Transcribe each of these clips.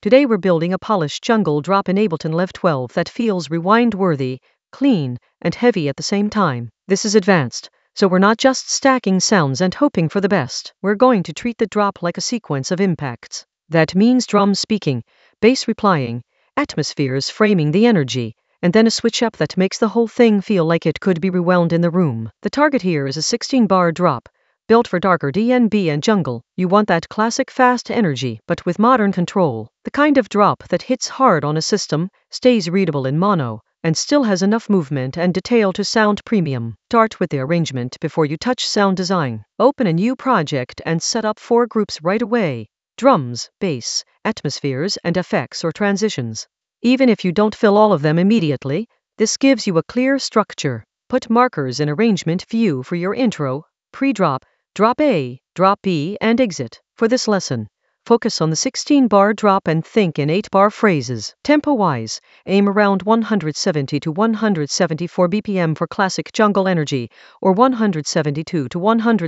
Today we're building a polished jungle drop in Ableton Live 12 that feels rewind-worthy, clean, and heavy at the same time. This is advanced, so we're not just stacking sounds and hoping for the best. We're going to treat the drop like a sequence of impacts. That means drums speaking, bass replying, atmospheres framing the energy, and then a switch up that makes the whole thing feel like it could be rewound in the room. The target here is a 16-bar drop, built for darker D&B and jungle. You want that classic fast energy, but with modern control. The kind of drop that hits hard on a system, stays readable in mono, and still has enough movement and detail to sound premium. Start with the arrangement before you touch sound design. Open a new project and set up 4 groups right away: drums, bass, atmospheres, and effects or transitions. Even if you don't fill all of them immediately, this gives you a clear structure. Put markers in arrangement view for your intro, pre-drop, drop A, drop B, and exit. For this lesson, focus on the 16-bar drop and think in 8-bar phrases. Tempo-wise, aim around 170 to 174 BPM for classic jungle energy, or 172 to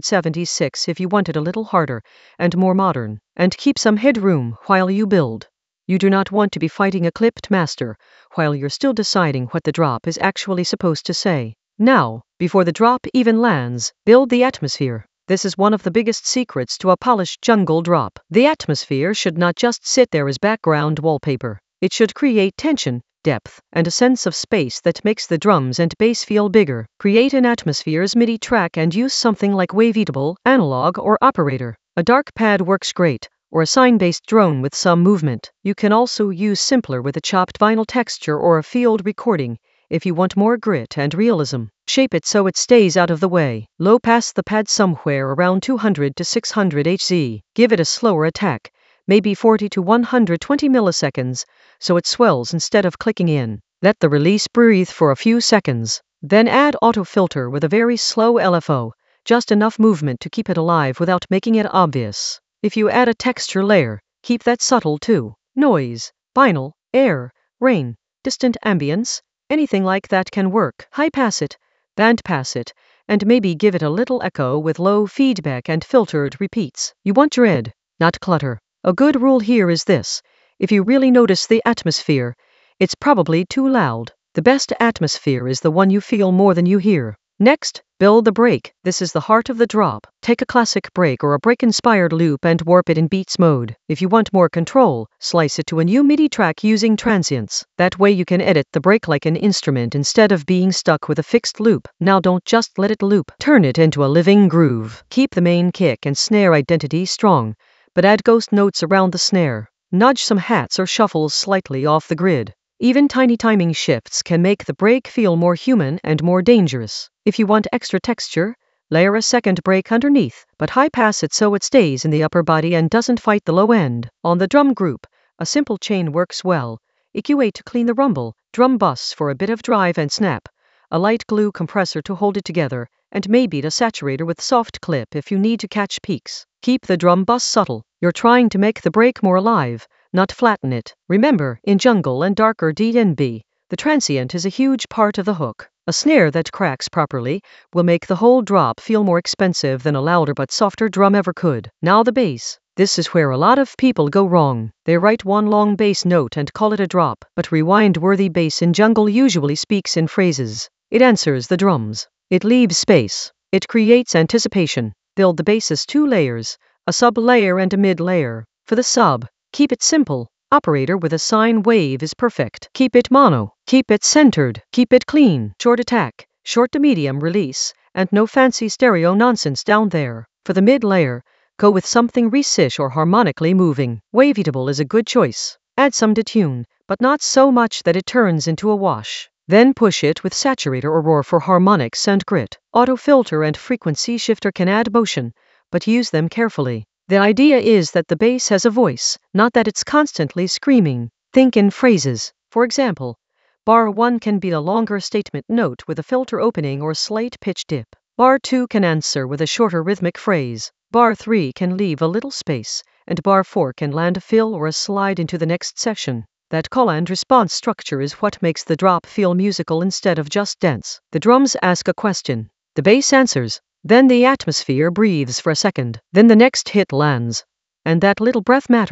176 if you want it a little harder and more modern. And keep some headroom while you build. You do not want to be fighting a clipped master while you're still deciding what the drop is actually supposed to say. Now, before the drop even lands, build the atmosphere. This is one of the biggest secrets to a polished jungle drop. The atmosphere should not just sit there as background wallpaper. It should create tension, depth, and a sense of space that makes the drums and bass feel bigger. Create an atmosphere's MIDI track and use something like Waveatable, Analog, or Operator. A dark pad works great, or a sine-based drone with some movement. You can also use simpler with a chopped vinyl texture or a field recording if you want more grit and realism. Shape it so it stays out of the way. Low pass the pad somewhere around 200 to 600 Hz. Give it a slower attack, maybe 40 to 120 milliseconds, so it swells instead of clicking in. Let the release breathe for a few seconds. Then add auto filter with a very slow LFO, just enough movement to keep it alive without making it obvious. If you add a texture layer, keep that subtle too. Noise, vinyl, air, rain, distant ambience, anything like that can work. High pass it, band pass it, and maybe give it a little echo with low feedback and filtered repeats. You want dread, not clutter. A good rule here is this: if you really notice the atmosphere, it's probably too loud. The best atmosphere is the one you feel more than you hear. Next, build the break. This is the heart of the drop. Take a classic break or a break-inspired loop and warp it in beats mode. If you want more control, slice it to a new MIDI track using transients. That way you can edit the break like an instrument instead of being stuck with a fixed loop. Now don't just let it loop. Turn it into a living groove. Keep the main kick and snare identity strong, but add ghost notes around the snare. Nudge some hats or shuffles slightly off the grid. Even tiny timing shifts can make the break feel more human and more dangerous. If you want extra texture, layer a second break underneath, but high pass it so it stays in the upper body and doesn't fight the low end. On the drum group, a simple chain works well. EQ8 to clean the rumble, drum bus for a bit of drive and snap, a light glue compressor to hold it together, and maybe the saturator with soft clip if you need to catch peaks. Keep the drum bus subtle. You're trying to make the break more alive, not flatten it. Remember, in jungle and darker D&B, the transient is a huge part of the hook. A snare that cracks properly will make the whole drop feel more expensive than a louder but softer drum ever could. Now the bass. This is where a lot of people go wrong. They write one long bass note and call it a drop, but rewind-worthy bass in jungle usually speaks in phrases. It answers the drums. It leaves space. It creates anticipation. Build the bass as 2 layers, a sub-layer and a mid-layer. For the sub, keep it simple. Operator with a sine wave is perfect. Keep it mono. Keep it centered. Keep it clean. Short attack, short to medium release, and no fancy stereo nonsense down there. For the mid-layer, go with something recich or harmonically moving. Waveatable is a good choice. Add some detune, but not so much that it turns into a wash. Then push it with saturator or roar for harmonics and grit. Auto filter and frequency shifter can add motion, but use them carefully. The idea is that the bass has a voice, not that it's constantly screaming. Think in phrases. For example, bar 1 can be a longer statement note with a filter opening or slight pitch dip. Bar 2 can answer with a shorter rhythmic phrase. Bar 3 can leave a little space, and bar 4 can land a fill or a slide into the next section. That call and response structure is what makes the drop feel musical instead of just dense. The drums ask a question. The bass answers. Then the atmosphere breathes for a second. Then the next hit lands. And that little breath matters.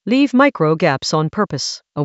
Leave micro gaps on purpose. A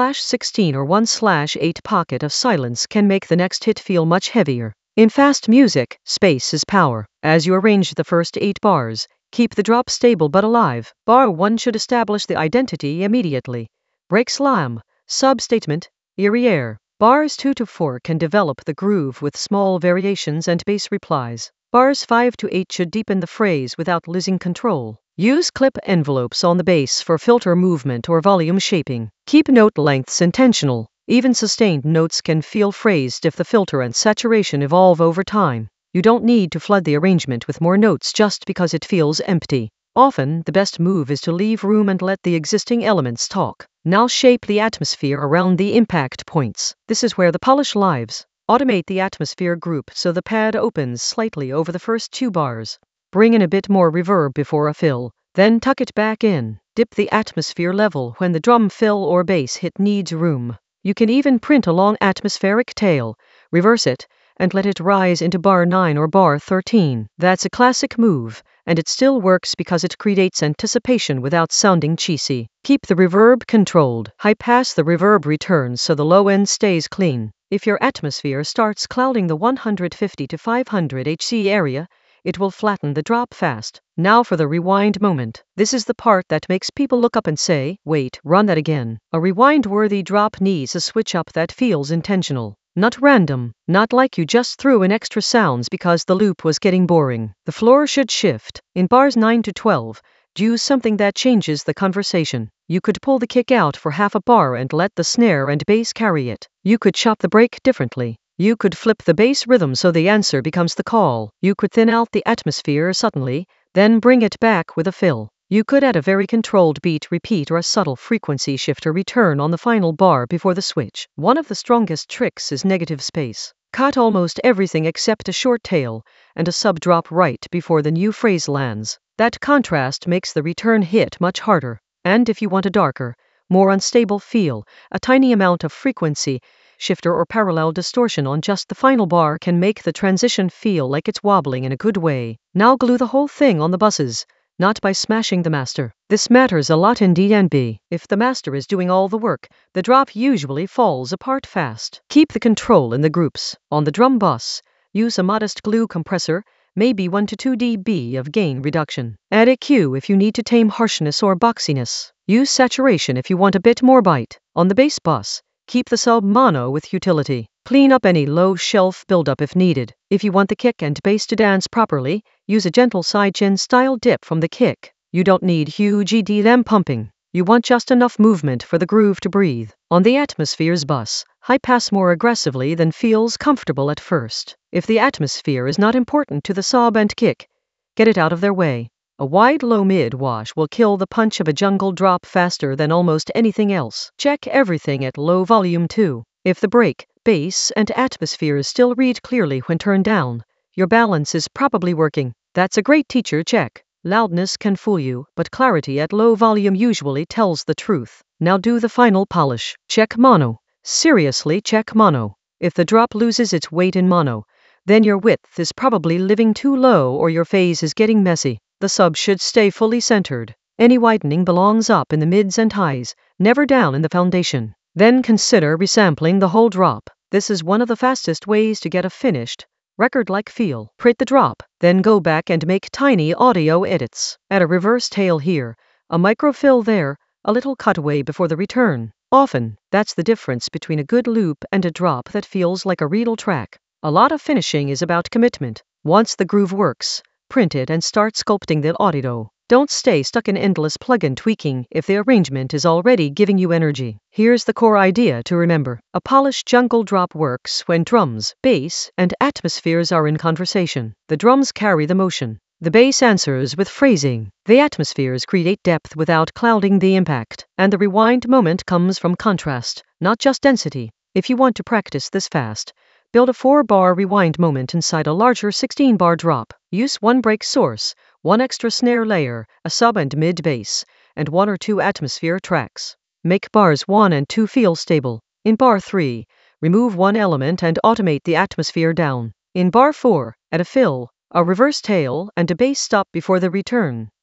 1/16 or 1/8 pocket of silence can make the next hit feel much heavier. In fast music, space is power. As you arrange the first 8 bars, keep the drop stable but alive. Bar 1 should establish the identity immediately. Break slam, sub-statement, arrière. Bars 2 to 4 can develop the groove with small variations and bass replies. Bars 5 to 8 should deepen the phrase without losing control. Use clip envelopes on the bass for filter movement or volume shaping. Keep note lengths intentional. Even sustained notes can feel phrased if the filter and saturation evolve over time. You don't need to flood the arrangement with more notes just because it feels empty. Often, the best move is to leave room and let the existing elements talk. Now shape the atmosphere around the impact points. This is where the polish lives. Automate the atmosphere group so the pad opens slightly over the first 2 bars. Bring in a bit more reverb before a fill, then tuck it back in. Dip the atmosphere level when the drum fill or bass hit needs room. You can even print a long atmospheric tail, reverse it, and let it rise into bar 9 or bar 13. That's a classic move, and it still works because it creates anticipation without sounding cheesy. Keep the reverb controlled. High pass the reverb returns so the low end stays clean. If your atmosphere starts clouding the 150 to 500 Hz area, it will flatten the drop fast. Now for the rewind moment. This is the part that makes people look up and say, wait, run that again. A rewind-worthy drop needs a switch up that feels intentional. Not random, not like you just threw in extra sounds because the loop was getting boring. The floor should shift. In bars 9 to 12, do something that changes the conversation. You could pull the kick out for half a bar and let the snare and bass carry it. You could chop the break differently. You could flip the bass rhythm so the answer becomes the call. You could thin out the atmosphere suddenly, then bring it back with a fill. You could add a very controlled beat repeat or a subtle frequency shifter return on the final bar before the switch. One of the strongest tricks is negative space. Cut almost everything except a short tail and a sub drop right before the new phrase lands. That contrast makes the return hit much harder. And if you want a darker, more unstable feel, a tiny amount of frequency shifter or parallel distortion on just the final bar can make the transition feel like it's wobbling in a good way. Now glue the whole thing on the buses, not by smashing the master. This matters a lot in D&B. If the master is doing all the work, the drop usually falls apart fast. Keep the control in the groups. On the drum bus, use a modest glue compressor, maybe 1 to 2 dB of gain reduction. Add EQ if you need to tame harshness or boxiness. Use saturation if you want a bit more bite. On the bass bus, keep the sub mono with utility. Clean up any low shelf buildup if needed. If you want the kick and bass to dance properly, use a gentle side-chin style dip from the kick. You don't need huge EDM pumping. You want just enough movement for the groove to breathe. On the atmosphere's bus, high pass more aggressively than feels comfortable at first. If the atmosphere is not important to the sub and kick, get it out of their way. A wide low mid wash will kill the punch of a jungle drop faster than almost anything else. Check everything at low volume too. If the break, bass, and atmospheres still read clearly when turned down, your balance is probably working. That's a great teacher check. Loudness can fool you, but clarity at low volume usually tells the truth. Now do the final polish. Check mono. Seriously, check mono. If the drop loses its weight in mono, then your width is probably living too low or your phase is getting messy. The sub should stay fully centered. Any widening belongs up in the mids and highs, never down in the foundation. Then consider resampling the whole drop. This is one of the fastest ways to get a finished, record-like feel. Print the drop, then go back and make tiny audio edits. Add a reverse tail here, a microfill there, a little cutaway before the return. Often, that's the difference between a good loop and a drop that feels like a real track. A lot of finishing is about commitment. Once the groove works, print it and start sculpting the audio. Don't stay stuck in endless plug-in tweaking if the arrangement is already giving you energy. Here's the core idea to remember. A polished jungle drop works when drums, bass, and atmospheres are in conversation. The drums carry the motion. The bass answers with phrasing. The atmospheres create depth without clouding the impact. And the rewind moment comes from contrast, not just density. If you want to practice this fast, build a 4-bar rewind moment inside a larger 16-bar drop. Use 1 break source, 1 extra snare layer, a sub and mid bass, and 1 or 2 atmosphere tracks. Make bars 1 and 2 feel stable. In bar 3, remove 1 element and automate the atmosphere down. In bar 4, add a fill, a reverse tail, and a bass stop before the return.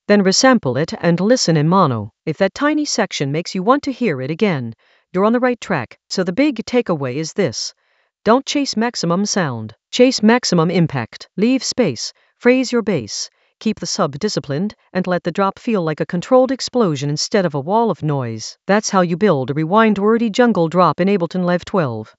Then resample it and listen in mono. If that tiny section makes you want to hear it again, you're on the right track. So the big takeaway is this. Don't chase maximum sound. Chase maximum impact. Leave space. Phrase your bass. Keep the sub disciplined, and let the drop feel like a controlled explosion instead of a wall of noise. That's how you build a rewind-worthy jungle drop in Ableton Live 12.